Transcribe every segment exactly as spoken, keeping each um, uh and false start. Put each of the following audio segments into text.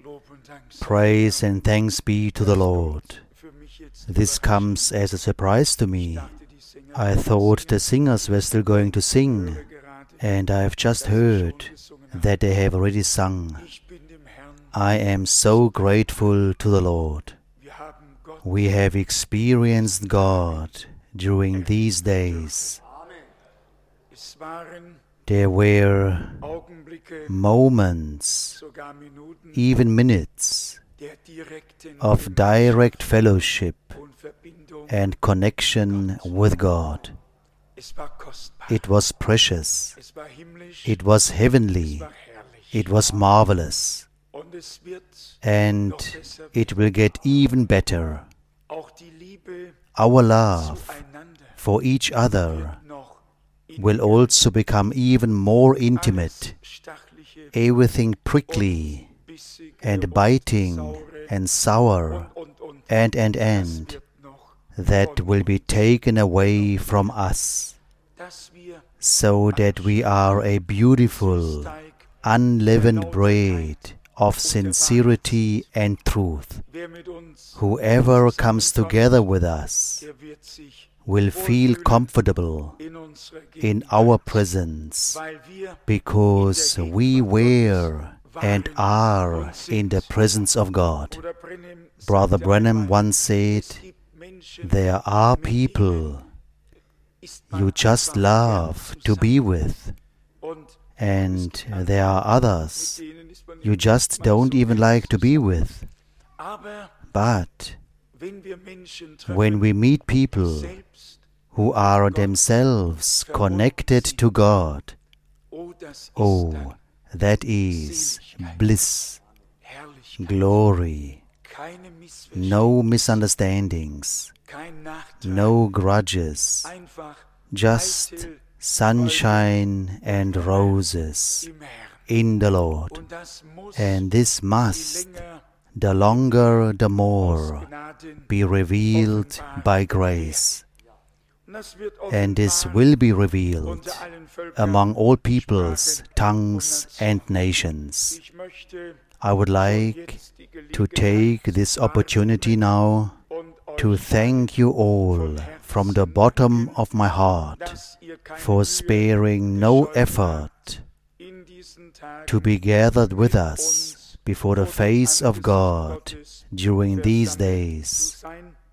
Praise and thanks be to the Lord. This comes as a surprise to me. I thought the singers were still going to sing, and I have just heard that they have already sung. I am so grateful to the Lord. We have experienced God during these days. There were moments, even minutes, of direct fellowship and connection with God. It was precious, it was heavenly, it was marvelous, and it will get even better. Our love for each other will also become even more intimate. Everything prickly and biting and sour and and and that will be taken away from us, so that we are a beautiful, unleavened bread of sincerity and truth. Whoever comes together with us will feel comfortable in our presence, because we were and are in the presence of God. Brother Branham once said, there are people you just love to be with, and there are others you just don't even like to be with. But when we meet people who are themselves connected to God, oh, that is bliss, glory, no misunderstandings, no grudges, just sunshine and roses in the Lord. And this must, the longer the more, be revealed by grace. And this will be revealed among all peoples, tongues and nations. I would like to take this opportunity now to thank you all from the bottom of my heart for sparing no effort to be gathered with us before the face of God during these days.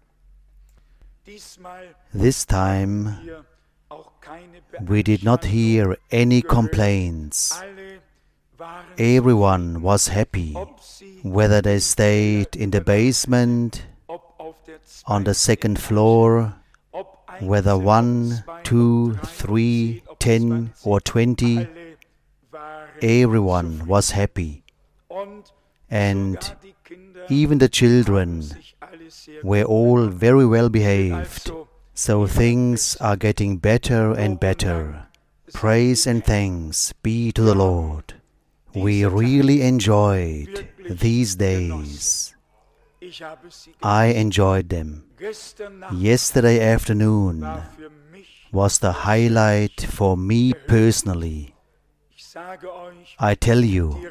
This time we did not hear any complaints. Everyone was happy, whether they stayed in the basement, on the second floor, whether one, two, three, ten or twenty, everyone was happy. And even the children were all very well behaved. So things are getting better and better. Praise and thanks be to the Lord. We really enjoyed these days. I enjoyed them. Yesterday afternoon was the highlight for me personally. I tell you,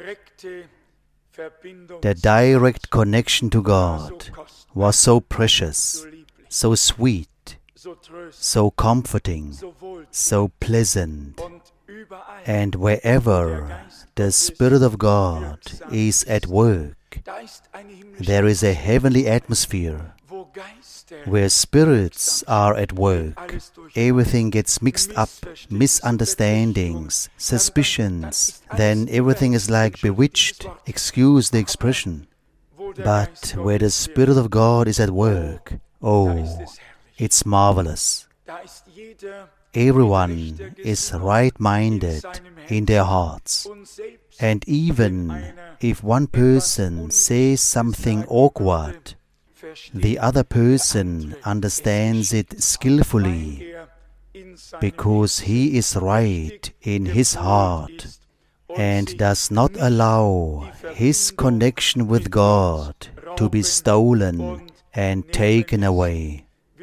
the direct connection to God was so precious, so sweet, so comforting, so pleasant. And wherever the Spirit of God is at work, there is a heavenly atmosphere. Where spirits are at work, everything gets mixed up, misunderstandings, suspicions, then everything is like bewitched, excuse the expression. But where the Spirit of God is at work, oh, it's marvelous. Everyone is right-minded in their hearts. And even if one person says something awkward, the other person understands it skillfully, because he is right in his heart and does not allow his connection with God to be stolen and taken away.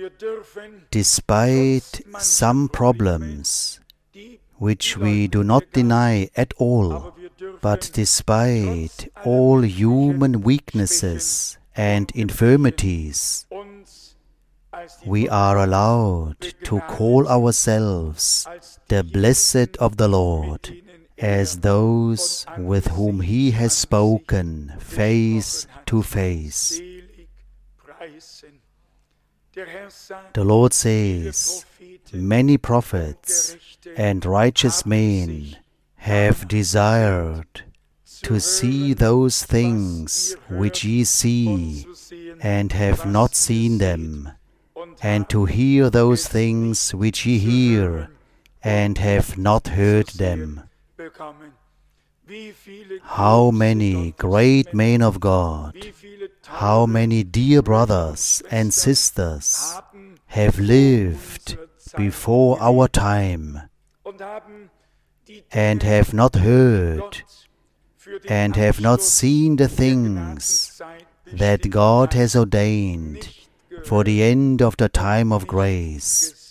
Despite some problems, which we do not deny at all, But despite all human weaknesses and infirmities, we are allowed to call ourselves the blessed of the Lord, as those with whom He has spoken face to face. The Lord says, many prophets and righteous men have desired to see those things which ye see, and have not seen them, and to hear those things which ye hear, and have not heard them. How many great men of God, how many dear brothers and sisters have lived before our time, and have not heard, and have not seen the things that God has ordained for the end of the time of grace.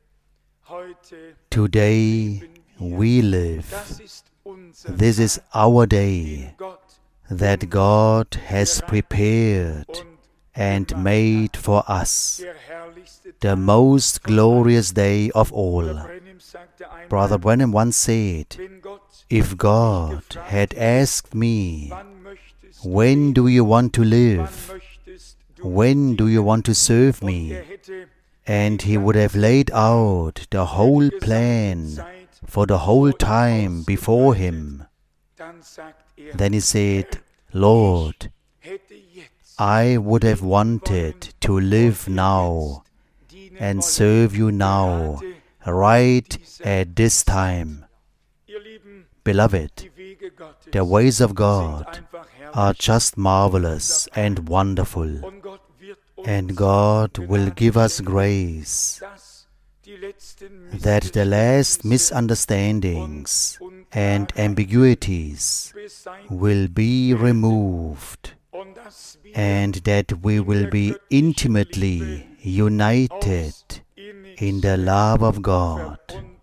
Today we live. This is our day that God has prepared and made for us, the most glorious day of all. Brother Branham once said, if God had asked me, when do you want to live? When do you want to serve me? And He would have laid out the whole plan for the whole time before Him. Then He said, Lord, I would have wanted to live now and serve you now, right at this time. Beloved, the ways of God are just marvelous and wonderful, and God will give us grace that the last misunderstandings and ambiguities will be removed, and that we will be intimately united in the love of God,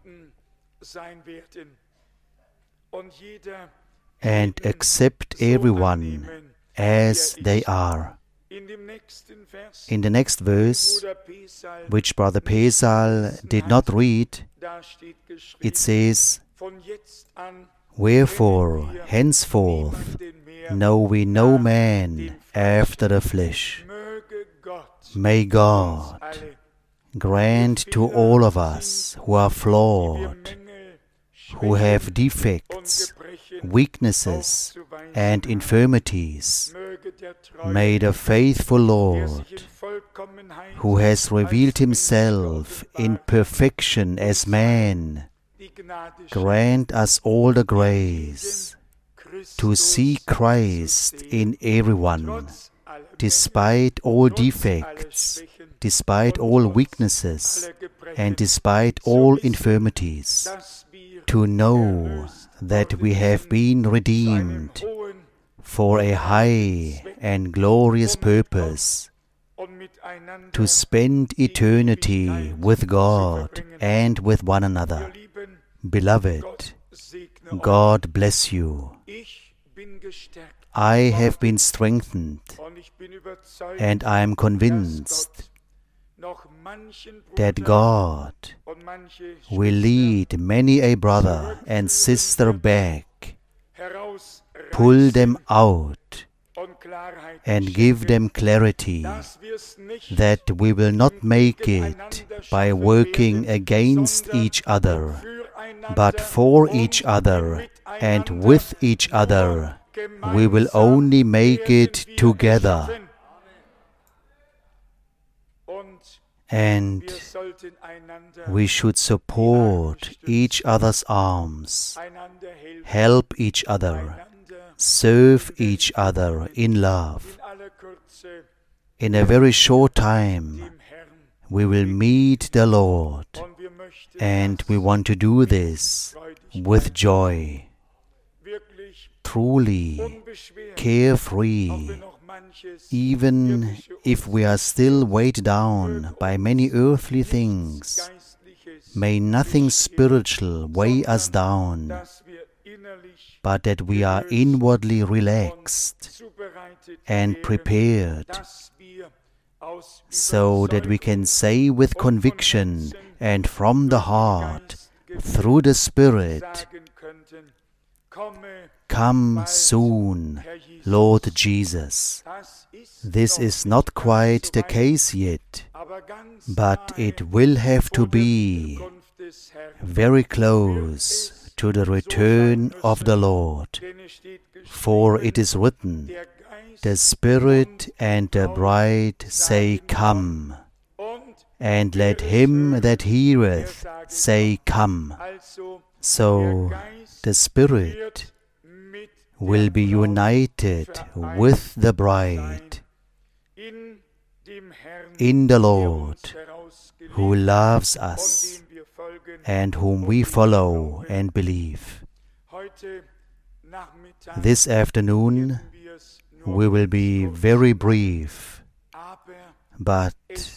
and accept everyone as they are. In the next verse, which Brother Pesal did not read, it says, Wherefore, henceforth, know we no man after the flesh. May God grant to all of us who are flawed, who have defects, weaknesses, and infirmities, may the faithful Lord, who has revealed Himself in perfection as man, grant us all the grace to see Christ in everyone, despite all defects, despite all weaknesses, and despite all infirmities, to know that we have been redeemed for a high and glorious purpose, to spend eternity with God and with one another. Beloved, God bless you. I have been strengthened, and I am convinced that God will lead many a brother and sister back, pull them out, and give them clarity, that we will not make it by working against each other, but for each other and with each other. We will only make it together. And we should support each other's arms, help each other, serve each other in love. In a very short time, we will meet the Lord, and we want to do this with joy, truly carefree. Even if we are still weighed down by many earthly things, may nothing spiritual weigh us down, but that we are inwardly relaxed and prepared, so that we can say with conviction and from the heart, through the Spirit, "Come soon, Lord Jesus." This is not quite the case yet, but it will have to be very close to the return of the Lord. For it is written, "The Spirit and the bride say, Come, and let him that heareth say, Come." So the Spirit will be united with the bride in the Lord, who loves us and whom we follow and believe. This afternoon we will be very brief, but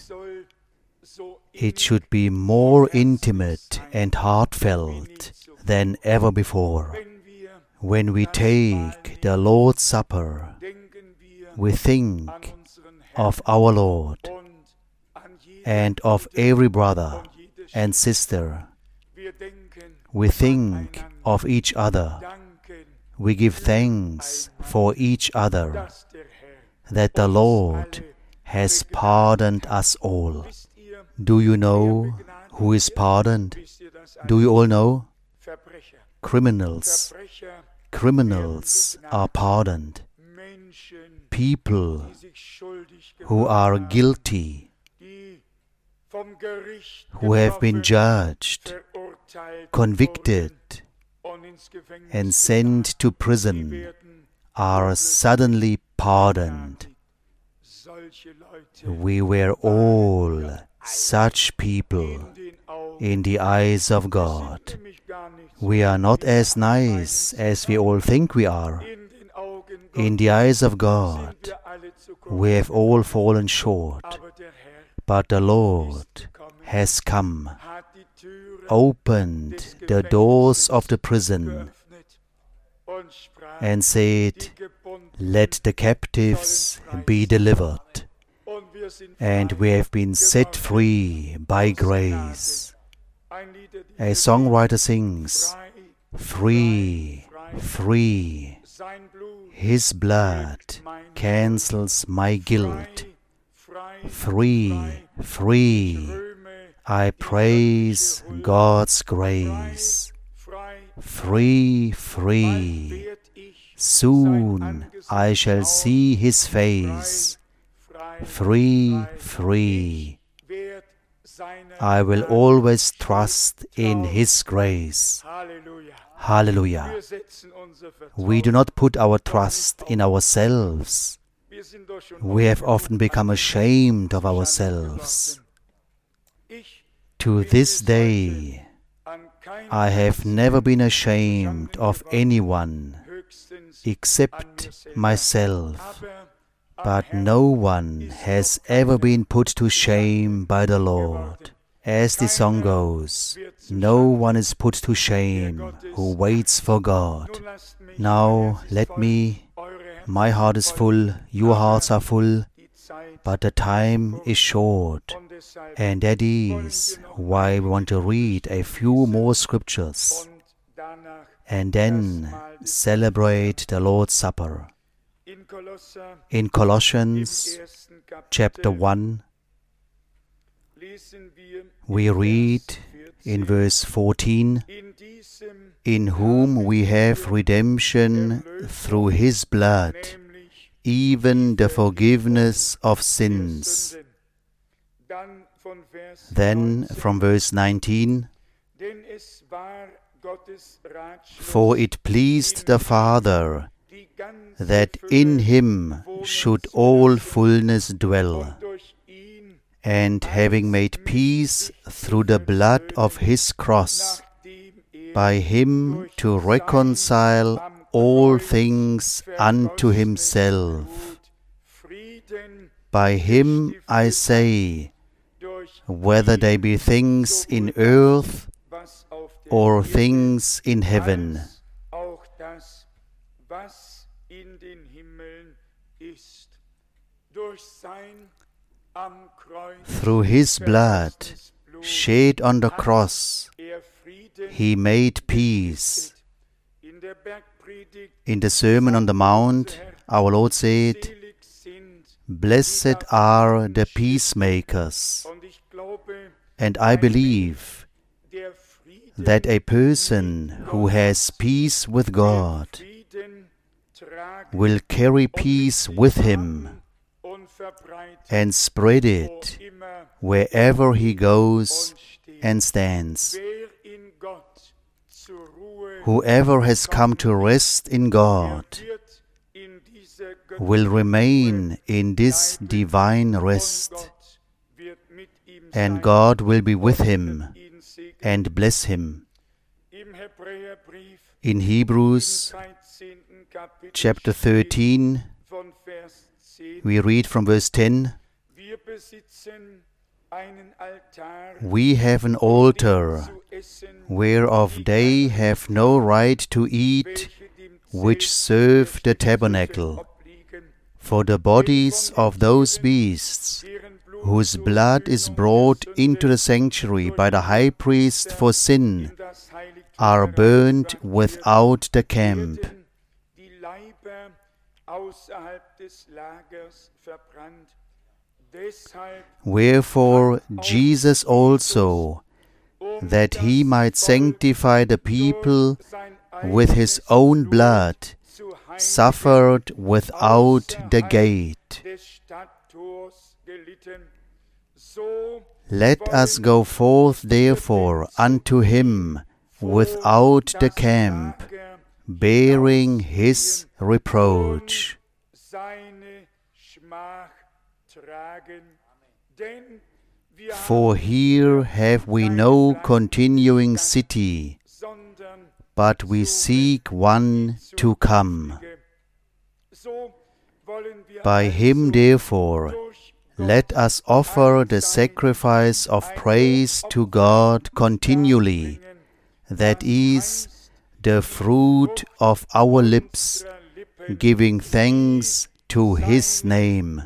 it should be more intimate and heartfelt than ever before. When we take the Lord's Supper, we think of our Lord and of every brother and sister. We think of each other. We give thanks for each other, that the Lord has pardoned us all. Do you know who is pardoned? Do you all know? Criminals. Criminals are pardoned. People who are guilty, who have been judged, convicted, and sent to prison, are suddenly pardoned. We were all such people in the eyes of God. We are not as nice as we all think we are. In the eyes of God, we have all fallen short. But the Lord has come, opened the doors of the prison, and said, "Let the captives be delivered." And we have been set free by grace. A songwriter sings, "Free, free, His blood cancels my guilt. Free, free, I praise God's grace. Free, free, soon I shall see His face. Free, free, I will always trust in His grace." Hallelujah. We do not put our trust in ourselves. We have often become ashamed of ourselves. To this day, I have never been ashamed of anyone except myself. But no one has ever been put to shame by the Lord. As the song goes, no one is put to shame who waits for God. Now let me, my heart is full, your hearts are full, but the time is short. And that is why we want to read a few more scriptures and then celebrate the Lord's Supper. In Colossians chapter one, we read in verse fourteen, "In whom we have redemption through His blood, even the forgiveness of sins." Then from verse nineteen, "For it pleased the Father that in Him should all fullness dwell, and having made peace through the blood of His cross, by Him to reconcile all things unto Himself. By Him, I say, whether they be things in earth or things in heaven, Through His blood shed on the cross, He made peace. In the Sermon on the Mount, our Lord said, "Blessed are the peacemakers." And I believe that a person who has peace with God will carry peace with him and spread it wherever he goes and stands. Whoever has come to rest in God will remain in this divine rest, and God will be with him and bless him. In Hebrews chapter thirteen, we read from verse ten, "We have an altar whereof they have no right to eat, which serve the tabernacle. For the bodies of those beasts, whose blood is brought into the sanctuary by the high priest for sin, are burned without the camp." Wherefore Jesus also, that He might sanctify the people with His own blood, suffered without the gate. Let us go forth therefore unto Him without the camp, bearing His reproach. For here have we no continuing city, but we seek one to come. By Him therefore let us offer the sacrifice of praise to God continually, that is, the fruit of our lips, giving thanks to His name.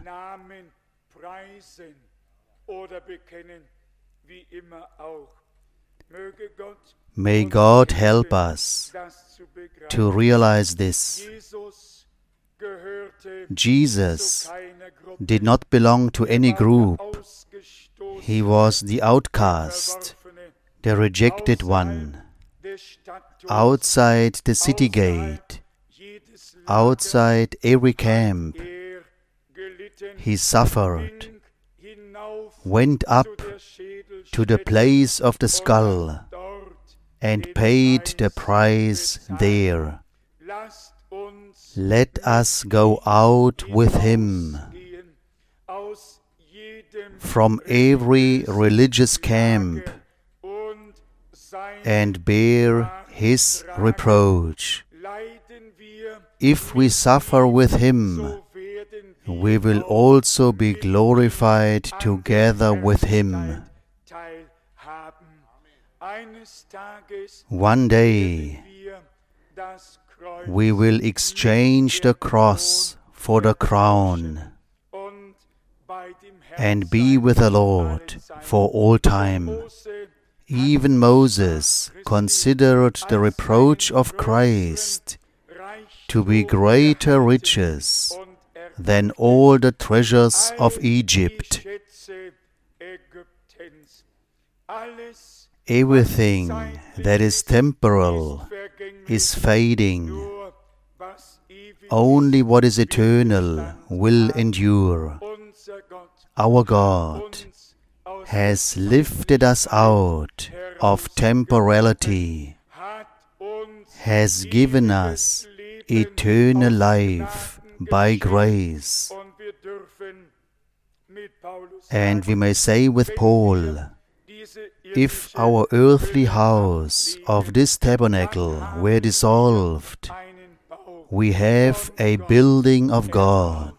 May God help us to realize this. Jesus did not belong to any group. He was the outcast, the rejected one, outside the city gate, outside every camp. He suffered, went up to the place of the skull, and paid the price there. Let us go out with Him from every religious camp and bear His reproach. If we suffer with Him, we will also be glorified together with Him. One day we will exchange the cross for the crown and be with the Lord for all time. Even Moses considered the reproach of Christ to be greater riches than all the treasures of Egypt. Everything that is temporal is fading. Only what is eternal will endure. Our God has lifted us out of temporality, has given us eternal life by grace. And we may say with Paul, if our earthly house of this tabernacle were dissolved, we have a building of God.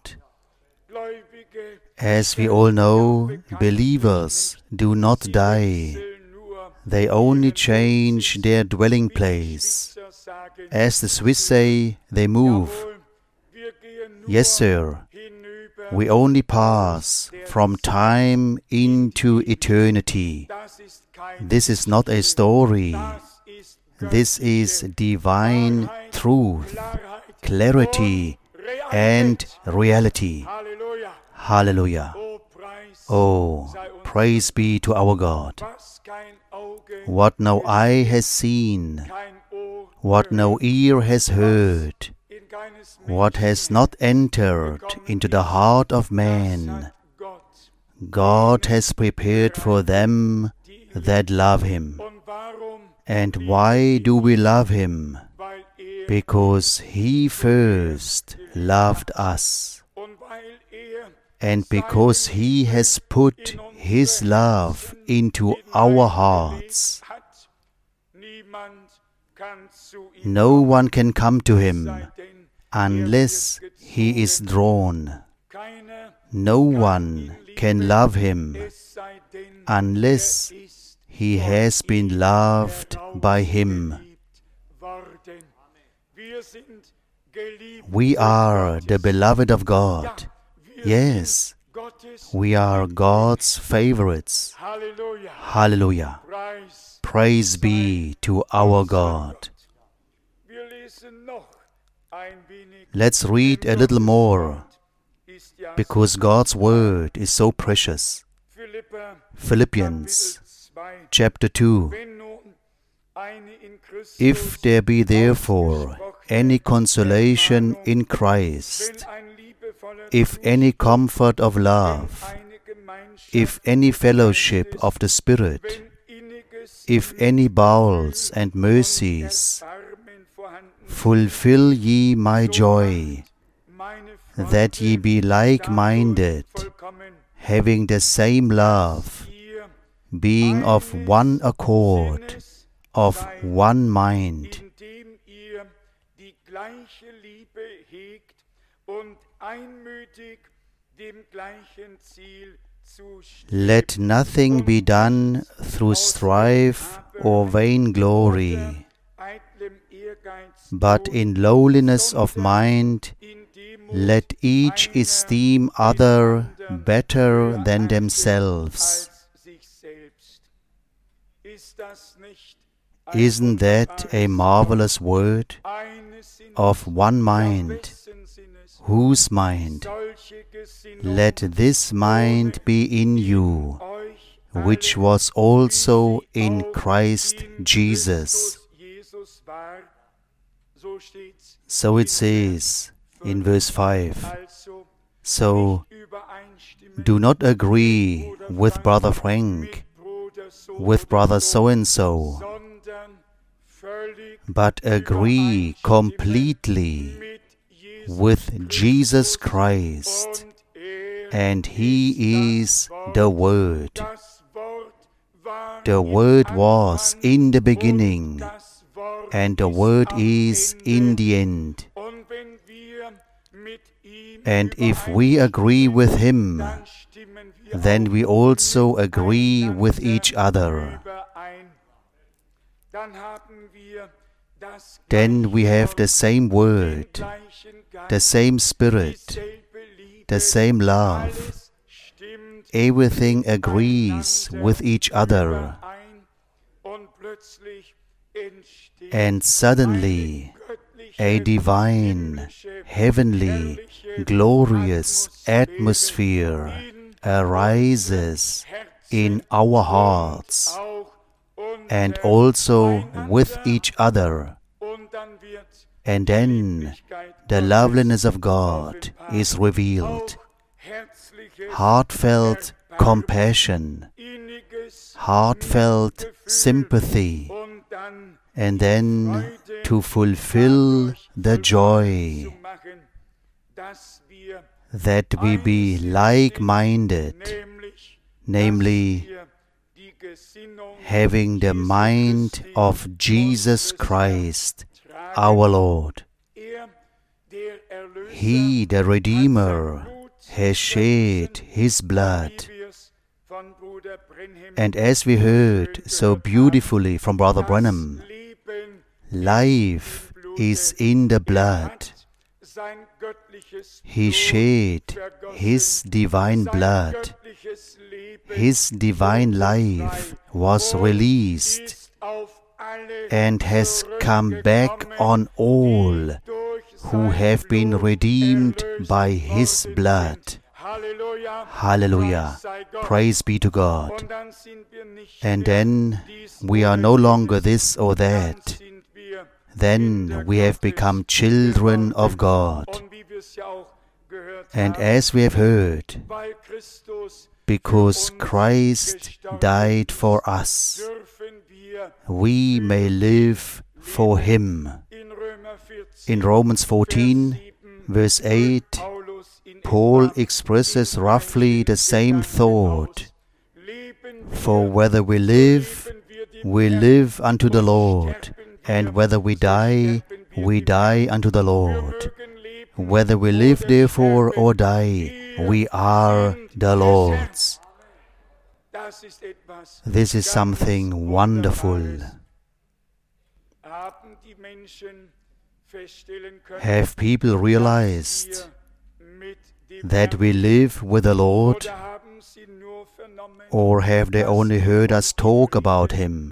As we all know, believers do not die. They only change their dwelling place. As the Swiss say, they move. Yes, sir. We only pass from time into eternity. This is not a story. This is divine truth, clarity, and reality. Hallelujah. Oh, praise be to our God. What no eye has seen, what no ear has heard, what has not entered into the heart of man, God has prepared for them that love Him. And why do we love Him? Because He first loved us. And because He has put His love into our hearts, no one can come to Him unless he is drawn. No one can love Him unless he has been loved by Him. We are the beloved of God. Yes, we are God's favorites. Hallelujah. Praise be to our God. Let's read a little more, because God's word is so precious. Philippians chapter two. If there be therefore any consolation in Christ, if any comfort of love, if any fellowship of the Spirit, if any bowels and mercies, fulfill ye my joy, that ye be like-minded, having the same love, being of one accord, of one mind. Let nothing be done through strife or vainglory, but in lowliness of mind, let each esteem other better than themselves. Isn't that a marvelous word? Of one mind. Whose mind? Let this mind be in you, which was also in Christ Jesus. So it says in verse five. So do not agree with Brother Frank, with Brother so-and-so, but agree completely with Jesus Christ, and He is the Word. The Word was in the beginning, and the Word is in the end. And if we agree with Him, then we also agree with each other. Then we have the same Word, the same Spirit, the same love. Everything agrees with each other. And suddenly, a divine, heavenly, glorious atmosphere arises in our hearts and also with each other. And then the loveliness of God is revealed. Heartfelt compassion, heartfelt sympathy, and then to fulfill the joy, that we be like-minded, namely having the mind of Jesus Christ, our Lord. He, the Redeemer, has shed His blood. And as we heard so beautifully from Brother Branham, life is in the blood. He shed His divine blood. His divine life was released and has come back on all who have been redeemed by His blood. Hallelujah. Praise be to God. And then we are no longer this or that. Then we have become children of God. And as we have heard, because Christ died for us, we may live for Him. In Romans fourteen, verse eight, Paul expresses roughly the same thought. For whether we live, we live unto the Lord, and whether we die, we die unto the Lord. Whether we live therefore or die, we are the Lord's. This is something wonderful. Have people realized that we live with the Lord, or have they only heard us talk about Him?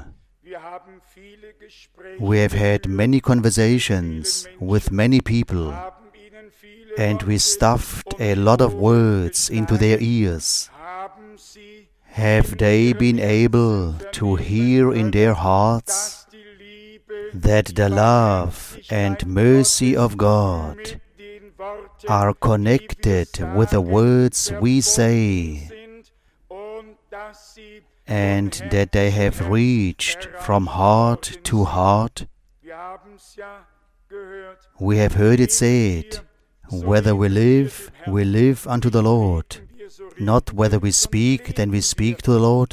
We have had many conversations with many people, and we stuffed a lot of words into their ears. Have they been able to hear in their hearts that the love and mercy of God are connected with the words we say, and that they have reached from heart to heart? We have heard it said, whether we live, we live unto the Lord. Not whether we speak, then we speak to the Lord.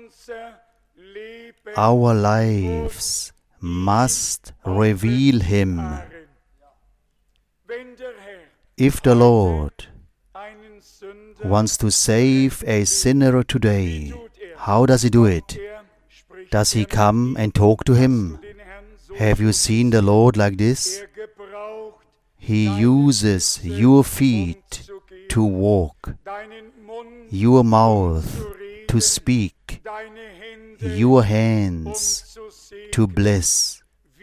Our lives must reveal Him. If the Lord wants to save a sinner today, how does He do it? Does He come and talk to him? Have you seen the Lord like this? He uses your feet to walk, your mouth to speak, your hands to bless.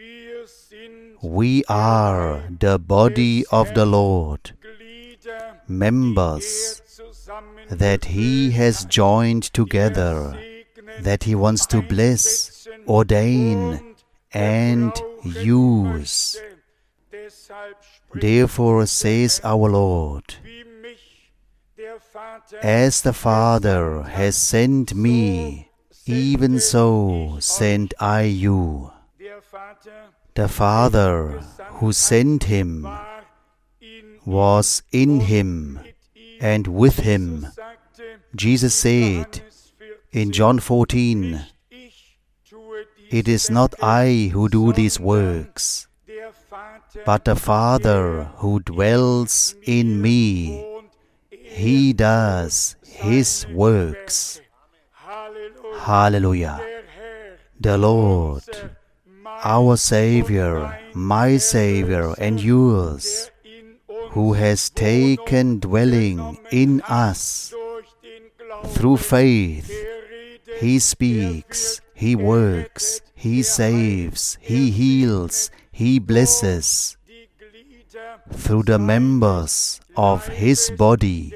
We are the body of the Lord, members that He has joined together, that He wants to bless, ordain, and use. Therefore says our Lord, as the Father has sent me, even so sent I you. The Father who sent Him was in Him and with Him. Jesus said in John fourteen, it is not I who do these works, but the Father who dwells in me. He does His works. Hallelujah. The Lord, our Savior, my Savior and yours, who has taken dwelling in us through faith, He speaks, He works, He saves, He heals, He blesses through the members of His body,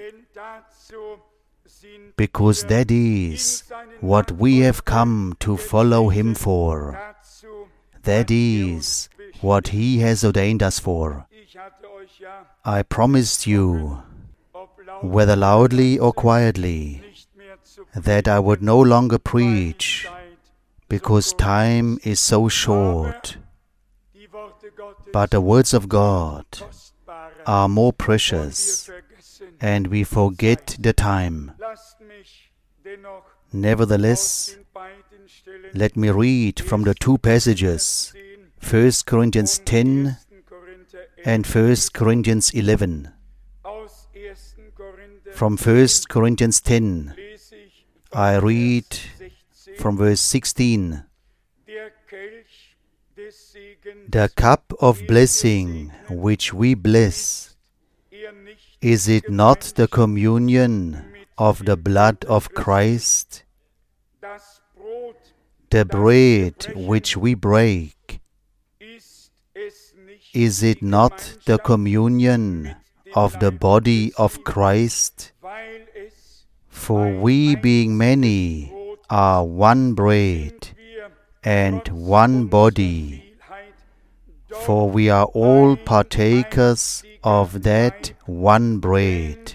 because that is what we have come to follow Him for. That is what He has ordained us for. I promised you, whether loudly or quietly, that I would no longer preach, because time is so short. But the words of God are more precious, and we forget the time. Nevertheless, let me read from the two passages, First Corinthians ten and First Corinthians eleven. From First Corinthians ten, I read from verse sixteen. The cup of blessing which we bless, Is it not the communion of the blood of Christ? The bread which we break, is it not the communion of the body of Christ? For we, being many, are one bread and one body, for we are all partakers of that one bread.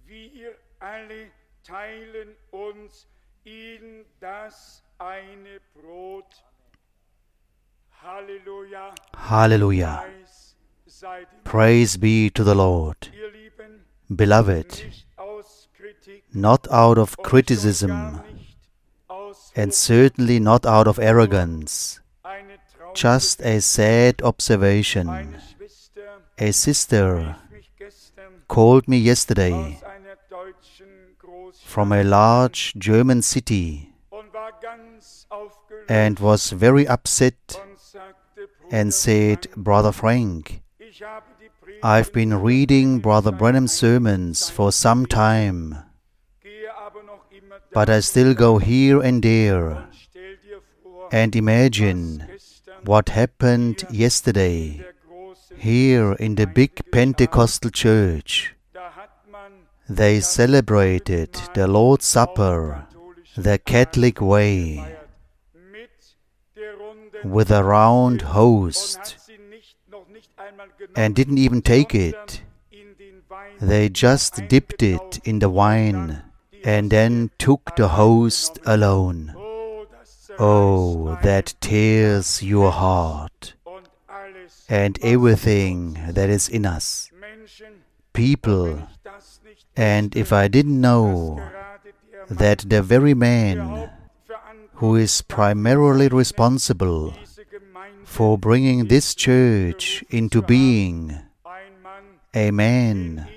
Hallelujah. Praise be to the Lord. Beloved, not out of criticism, and certainly not out of arrogance, just a sad observation. A sister called me yesterday from a large German city and was very upset and said, "Brother Frank, I've been reading Brother Branham's sermons for some time, but I still go here and there and imagine what happened yesterday here in the big Pentecostal church. They celebrated the Lord's Supper the Catholic way, with a round host, and didn't even take it. They just dipped it in the wine and then took the host alone. Oh, that tears your heart and everything that is in us. People, and if I didn't know that the very man who is primarily responsible for bringing this church into being, a man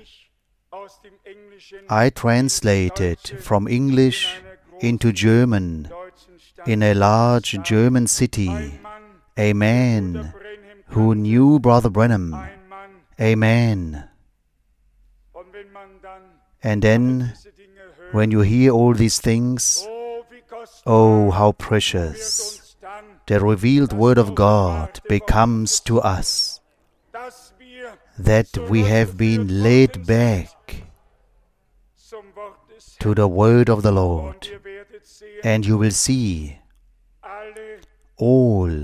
I translated from English into German in a large German city, a man who knew Brother Branham, a man. And then, when you hear all these things, oh, how precious the revealed Word of God becomes to us, that we have been led back to the Word of the Lord. And you will see all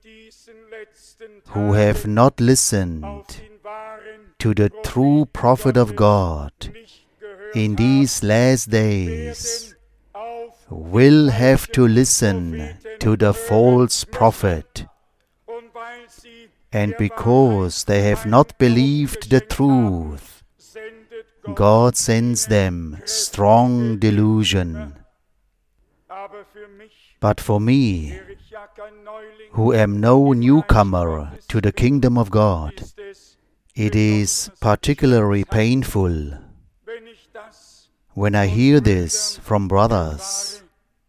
who have not listened to the true prophet of God in these last days will have to listen to the false prophet. And because they have not believed the truth, God sends them strong delusion. But for me, who am no newcomer to the kingdom of God, it is particularly painful when I hear this from brothers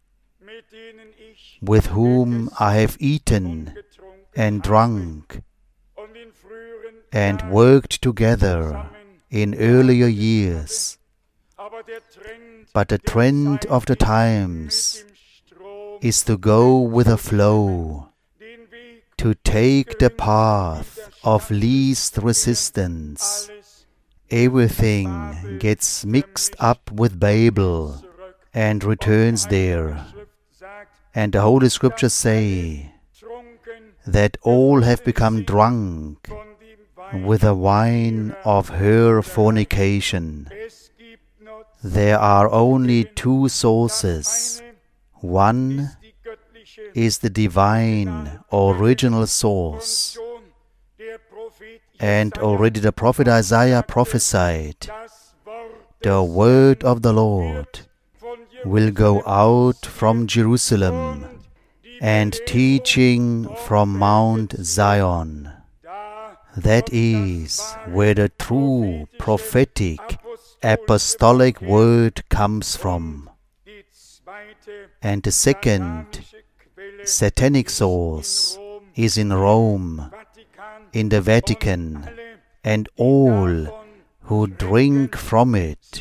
with whom I have eaten and drunk and worked together in earlier years. But the trend of the times is to go with the flow, to take the path of least resistance. Everything gets mixed up with Babel and returns there. And the Holy Scriptures say that all have become drunk with the wine of her fornication. There are only two sources. One is the divine, original source. And already the prophet Isaiah prophesied, the word of the Lord will go out from Jerusalem and teaching from Mount Zion. That is where the true prophetic apostolic word comes from. And the second satanic source is in Rome, in the Vatican, and all who drink from it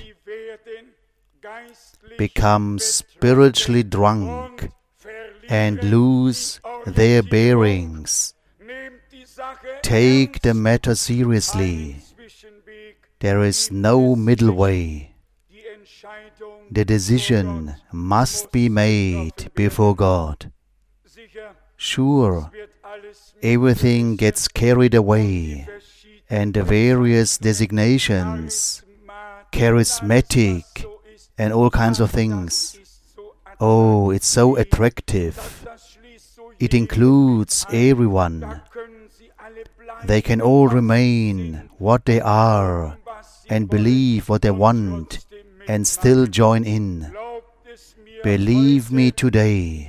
become spiritually drunk and lose their bearings. Take the matter seriously. There is no middle way. The decision must be made before God. Sure, everything gets carried away, and the various designations, charismatic, and all kinds of things. Oh, it's so attractive. It includes everyone. They can all remain what they are and believe what they want and still join in. Believe me today,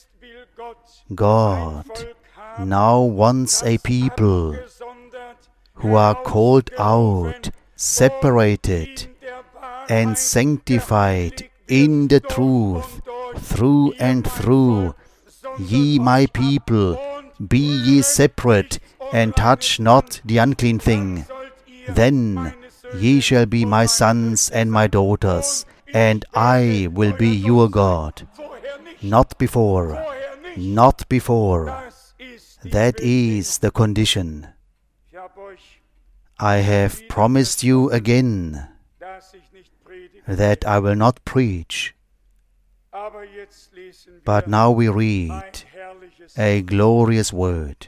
God now wants a people who are called out, separated, and sanctified in the truth, through and through. Ye my people, be ye separate, and touch not the unclean thing. Then ye shall be my sons and my daughters, and I will be your God. Not before, not before. That is the condition. I have promised you again that I will not preach. But now we read a glorious word.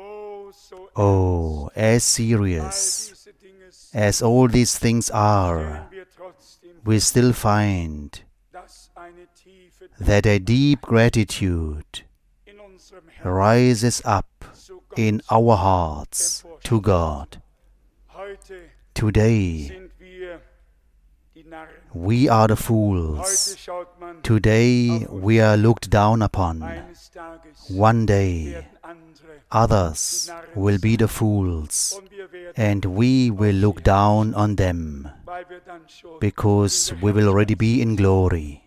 Oh, as serious as all these things are, we still find that a deep gratitude rises up in our hearts to God. Today, we are the fools. Today, we are looked down upon. One day, others will be the fools, and we will look down on them, because we will already be in glory.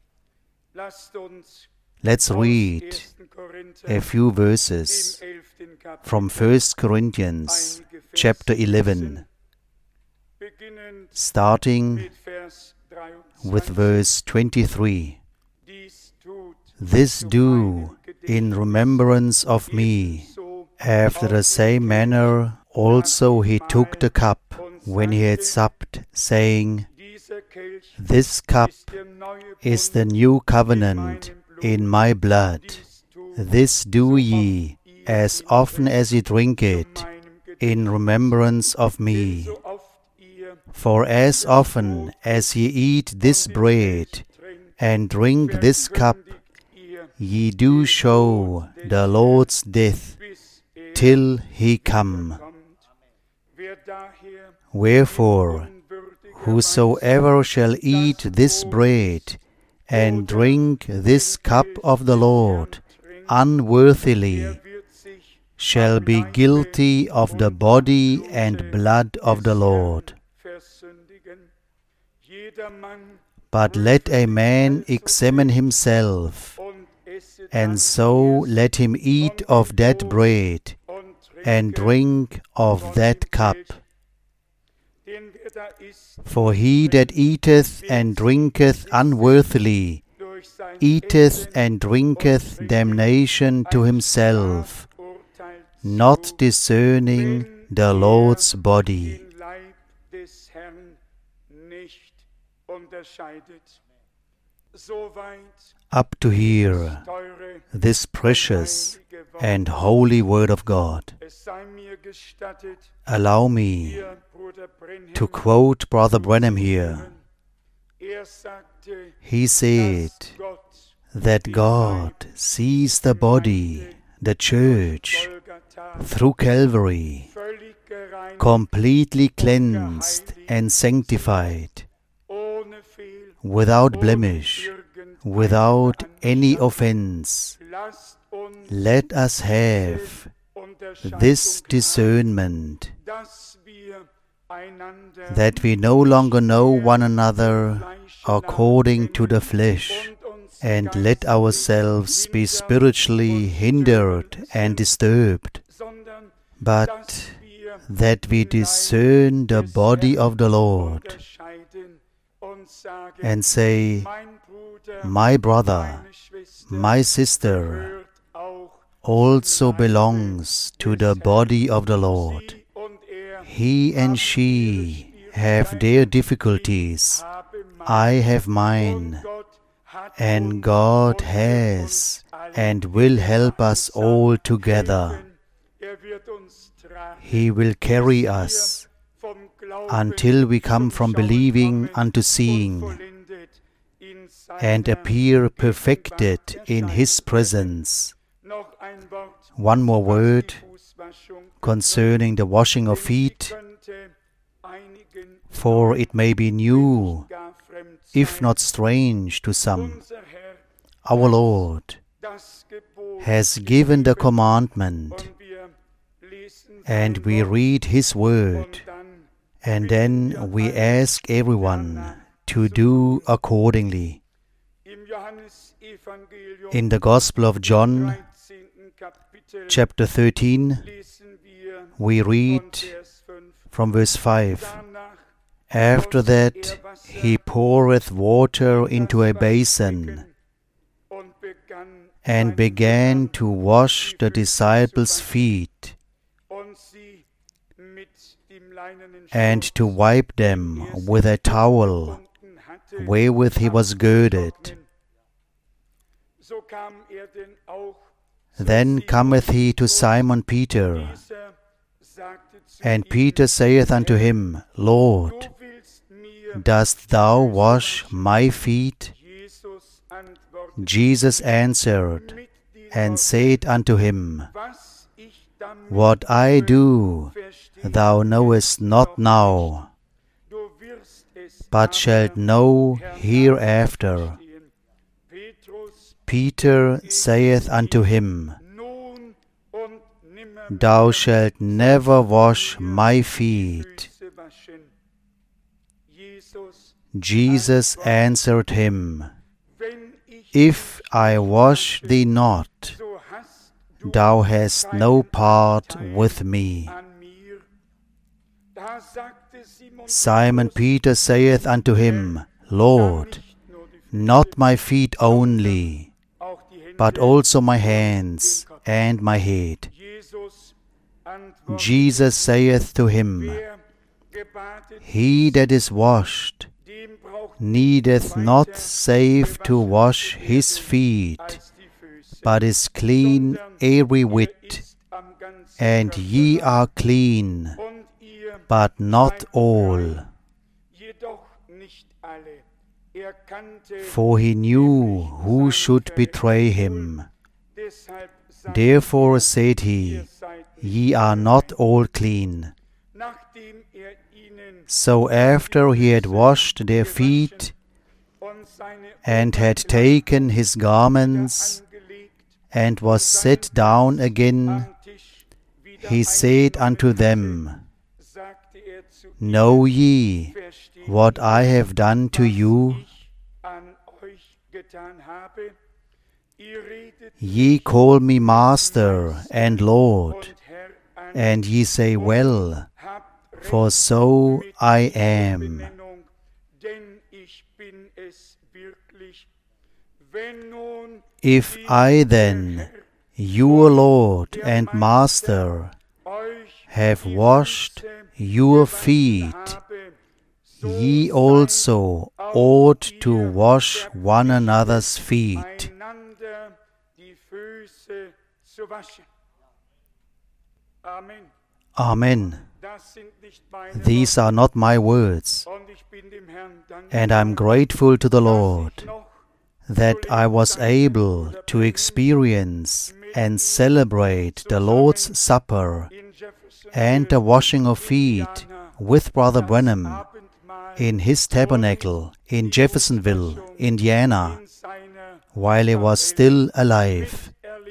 Let's read a few verses from First Corinthians chapter eleven, starting with verse twenty-three. This do in remembrance of me. After the same manner also he took the cup when he had supped, saying, This cup is the new covenant in my blood. This do ye, as often as ye drink it, in remembrance of me. For as often as ye eat this bread and drink this cup, ye do show the Lord's death till he come. Wherefore, whosoever shall eat this bread and drink this cup of the Lord unworthily shall be guilty of the body and blood of the Lord. But let a man examine himself, and so let him eat of that bread and drink of that cup. For he that eateth and drinketh unworthily eateth and drinketh damnation to himself, not discerning the Lord's body. Up to here, this precious and holy Word of God. Allow me to quote Brother Branham here. He said that God sees the body, the church, through Calvary, completely cleansed and sanctified, without blemish, without any offense. Let us have this discernment, that we no longer know one another according to the flesh, and let ourselves be spiritually hindered and disturbed, but that we discern the body of the Lord and say, my brother, my sister also belongs to the body of the Lord. He and she have their difficulties. I have mine. And God has and will help us all together. He will carry us until we come from believing unto seeing and appear perfected in His presence. One more word concerning the washing of feet, for it may be new, if not strange to some. Our Lord has given the commandment, and we read His word, and then we ask everyone to do accordingly. In the Gospel of John, chapter thirteen, we read from verse five, after that He poureth water into a basin, and began to wash the disciples' feet, and to wipe them with a towel wherewith he was girded. Then cometh he to Simon Peter, and Peter saith unto him, Lord, dost thou wash my feet? Jesus answered and said unto him, What I do thou knowest not now, but shalt know hereafter. Peter saith unto him, Thou shalt never wash my feet. Jesus answered him, If I wash thee not, thou hast no part with me. Simon Peter saith unto him, Lord, not my feet only, but also my hands and my head. Jesus saith to him, He that is washed needeth not save to wash his feet, but is clean every whit. And ye are clean, but not all. For he knew who should betray him. Therefore said he, Ye are not all clean. So after he had washed their feet, and had taken his garments, and was set down again, he said unto them, Know ye what I have done to you? Ye call me Master and Lord, and ye say, Well, for so I am. If I then, your Lord and Master, have washed your feet, ye also ought to wash one another's feet. Amen. These are not my words, and I am grateful to the Lord that I was able to experience and celebrate the Lord's Supper and the washing of feet with Brother Branham in his tabernacle in Jeffersonville, Indiana, while he was still alive.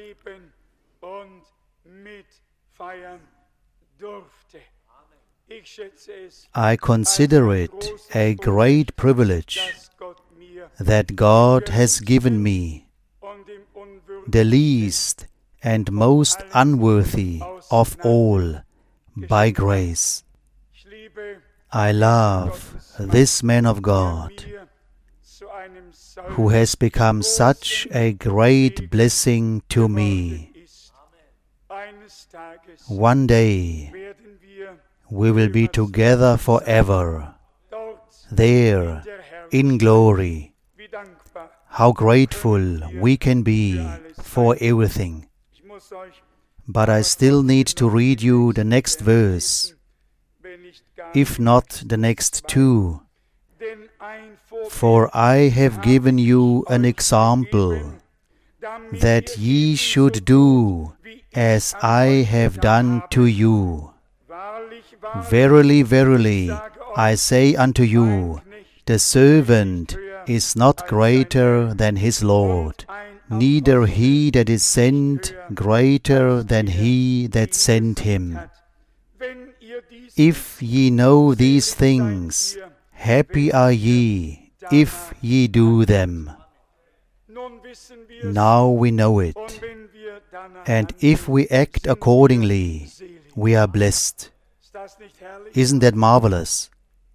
I consider it a great privilege that God has given me, the least and most unworthy of all by grace. I love this man of God who has become such a great blessing to me. One day we will be together forever, there in glory. How grateful we can be for everything. But I still need to read you the next verse, if not the next two. For I have given you an example, that ye should do as I have done to you. Verily, verily, I say unto you, the servant is not greater than his Lord, neither he that is sent greater than he that sent him. If ye know these things, happy are ye, if ye do them. Now we know it, and if we act accordingly, we are blessed. Isn't that marvelous?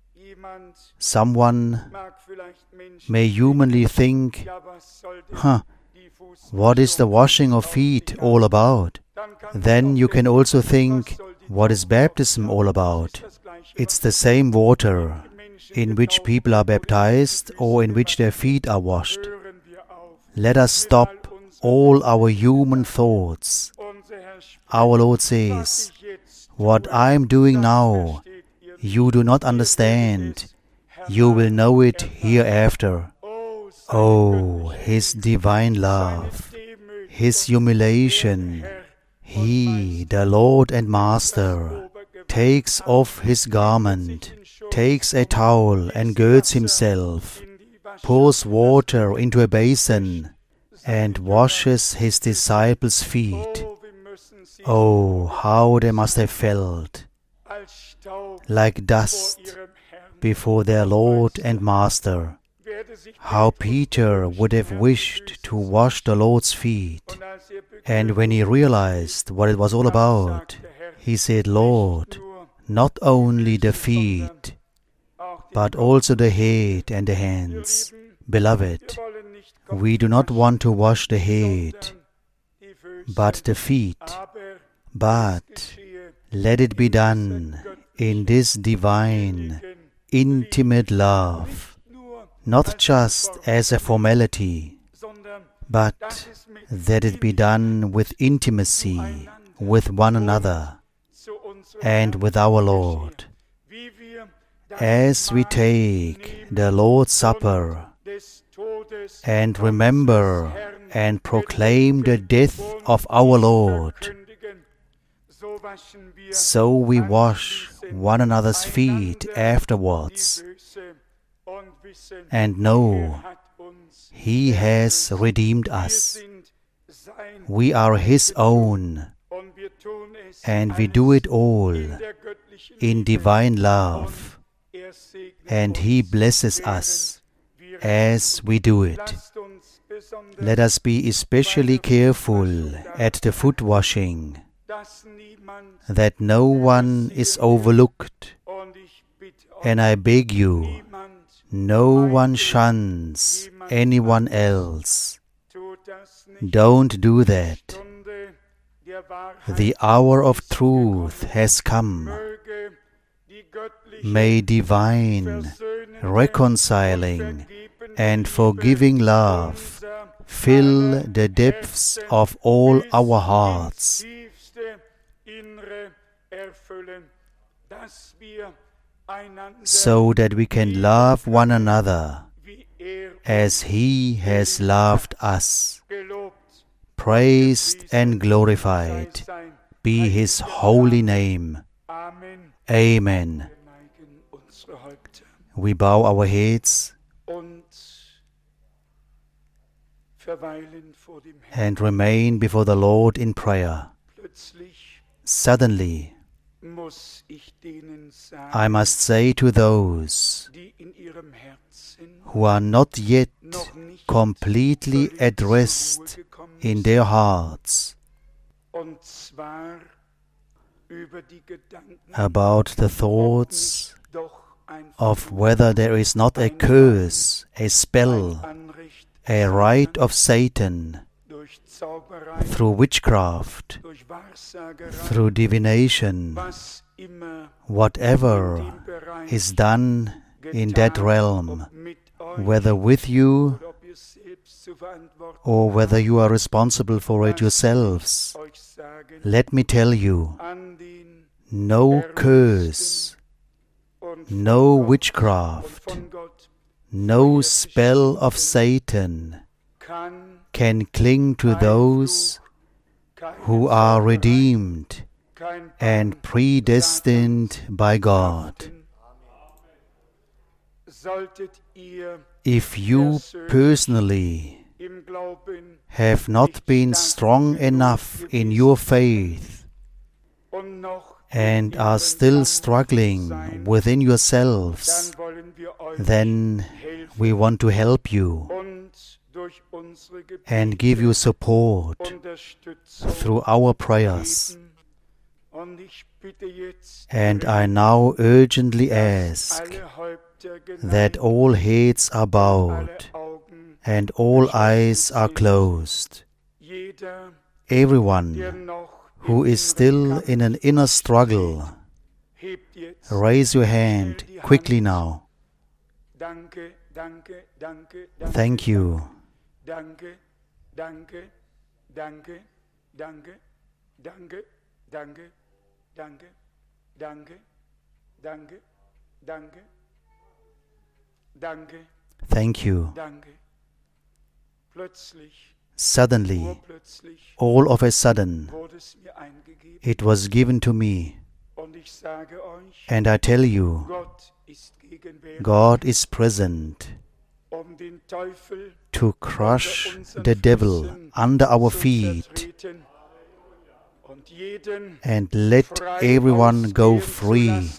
Someone may humanly think, huh, what is the washing of feet all about? Then you can also think, what is baptism all about? It's the same water in which people are baptized or in which their feet are washed. Let us stop all our human thoughts. Our Lord says, what I am doing now, you do not understand. You will know it hereafter. Oh, His divine love, His humiliation. He, the Lord and Master, takes off His garment, takes a towel and girds Himself, pours water into a basin, and washes His disciples' feet. Oh, how they must have felt like dust before their Lord and Master. How Peter would have wished to wash the Lord's feet. And when he realized what it was all about, he said, Lord, not only the feet, but also the head and the hands. Beloved, we do not want to wash the head, but the feet. But let it be done in this divine, intimate love, not just as a formality, but that it be done with intimacy with one another and with our Lord. As we take the Lord's Supper and remember and proclaim the death of our Lord, so we wash one another's feet afterwards and know He has redeemed us. We are His own, and we do it all in divine love, and He blesses us as we do it. Let us be especially careful at the foot washing, that no one is overlooked, and I beg you, no one shuns anyone else. Don't do that. The hour of truth has come. May divine, reconciling, and forgiving love fill the depths of all our hearts, so that we can love one another as He has loved us. Praised and glorified be His holy name. Amen. We bow our heads and remain before the Lord in prayer. Suddenly, I must say to those who are not yet completely at rest in their hearts, about the thoughts of whether there is not a curse, a spell, a rite of Satan through witchcraft, through divination, whatever is done in that realm, whether with you or whether you are responsible for it yourselves. Let me tell you, no curse, no witchcraft, no spell of Satan can cling to those who are redeemed and predestined by God. If you personally have not been strong enough in your faith and are still struggling within yourselves, then we want to help you and give you support through our prayers. And I now urgently ask that all heads are bowed and all eyes are closed. Everyone who is still in an inner struggle, raise your hand quickly now. Thank you. Thank you. Suddenly, all of a sudden, it was given to me. And I tell you, God is present to crush the devil under our feet and let everyone go free,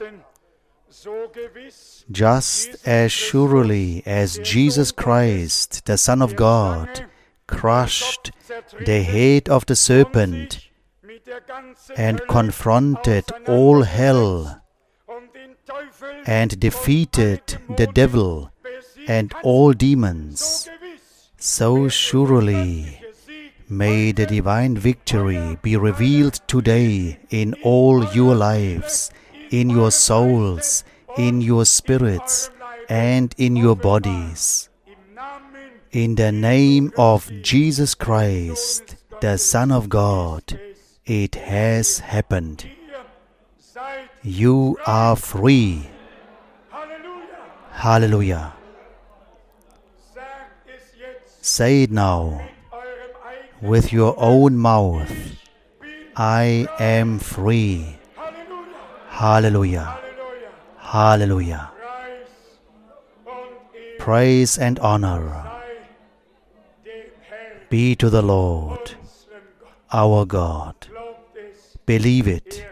just as surely as Jesus Christ, the Son of God, crushed the head of the serpent and confronted all hell and defeated the devil and all demons. So surely may the divine victory be revealed today in all your lives, in your souls, in your spirits, and in your bodies. In the name of Jesus Christ, the Son of God, it has happened. You are free. Hallelujah. Say it now with your own mouth. I am free. Hallelujah. Hallelujah. Praise and honor be to the Lord, our God. Believe it.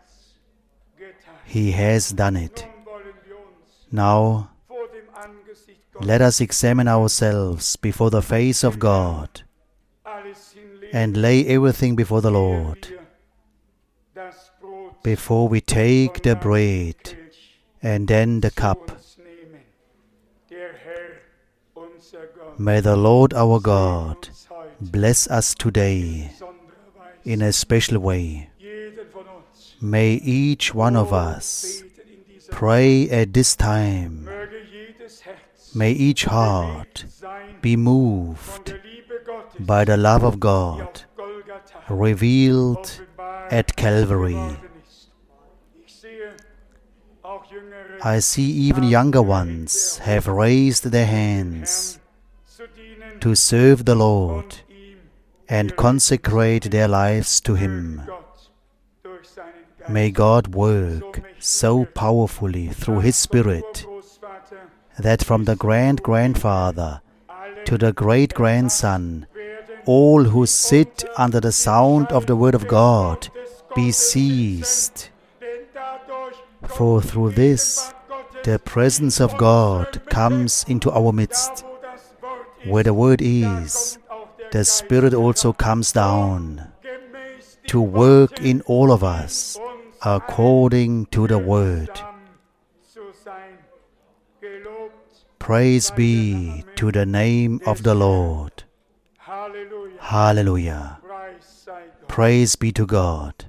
He has done it. Now, let us examine ourselves before the face of God and lay everything before the Lord before we take the bread and then the cup. May the Lord our God bless us today in a special way. May each one of us pray at this time. May each heart be moved by the love of God revealed at Calvary. I see even younger ones have raised their hands to serve the Lord and consecrate their lives to Him. May God work so powerfully through His Spirit that from the grand-grandfather to the great-grandson, all who sit under the sound of the Word of God be seized. For through this, the presence of God comes into our midst. Where the Word is, the Spirit also comes down to work in all of us according to the word. Praise be to the name of the Lord. Hallelujah. Praise be to God.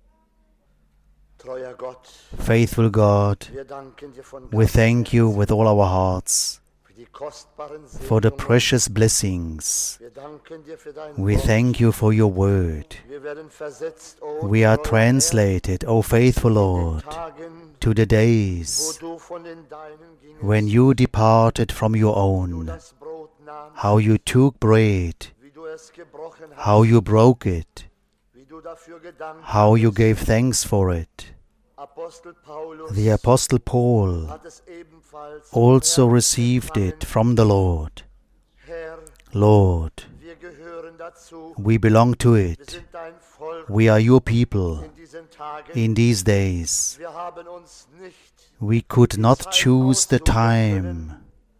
Faithful God, we thank you with all our hearts for the precious blessings. We thank you for your word. We are translated, O faithful Lord, to the days when you departed from your own, how you took bread, how you broke it, how you gave thanks for it. The Apostle Paul also received it from the Lord. Lord, we belong to it. We are your people in these days. We could not choose the time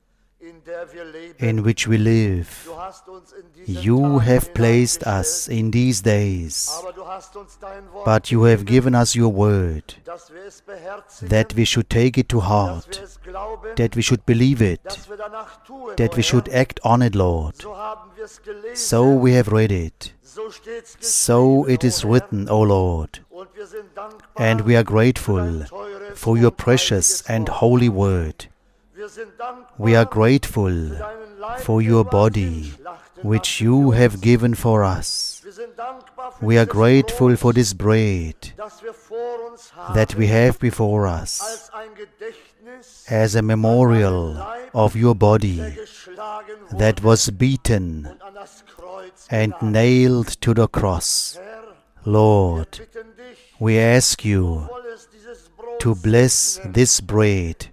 in which we live. You have placed us in these days, but you have given us your word, that we should take it to heart, that we should believe it, that we should act on it, Lord. So we have read it. So it is written, O Lord. And we are grateful for your precious and holy word. We are grateful for your body, which you have given for us. We are grateful for this bread that we have before us as a memorial of your body that was beaten and nailed to the cross. Lord, we ask you to bless this bread.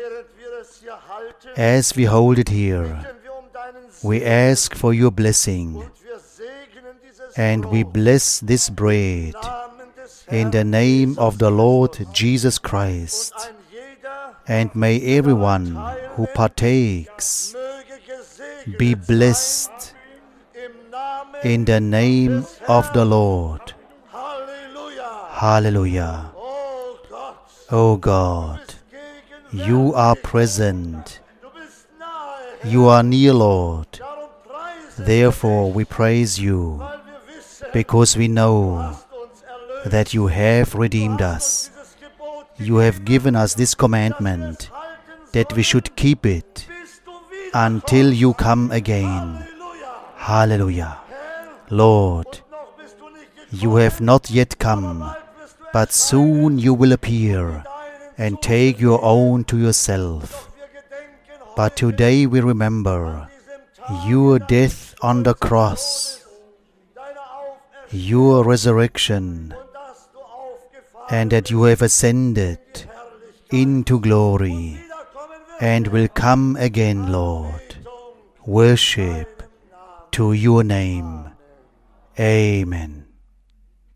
As we hold it here, we ask for your blessing, and we bless this bread in the name of the Lord Jesus Christ. And may everyone who partakes be blessed in the name of the Lord. Hallelujah. O God, you are present. You are near, Lord. Therefore we praise you, because we know that you have redeemed us. You have given us this commandment, that we should keep it until you come again. Hallelujah. Lord, you have not yet come, but soon you will appear and take your own to yourself. But today we remember your death on the cross, your resurrection, and that you have ascended into glory and will come again, Lord. Worship to your name. Amen.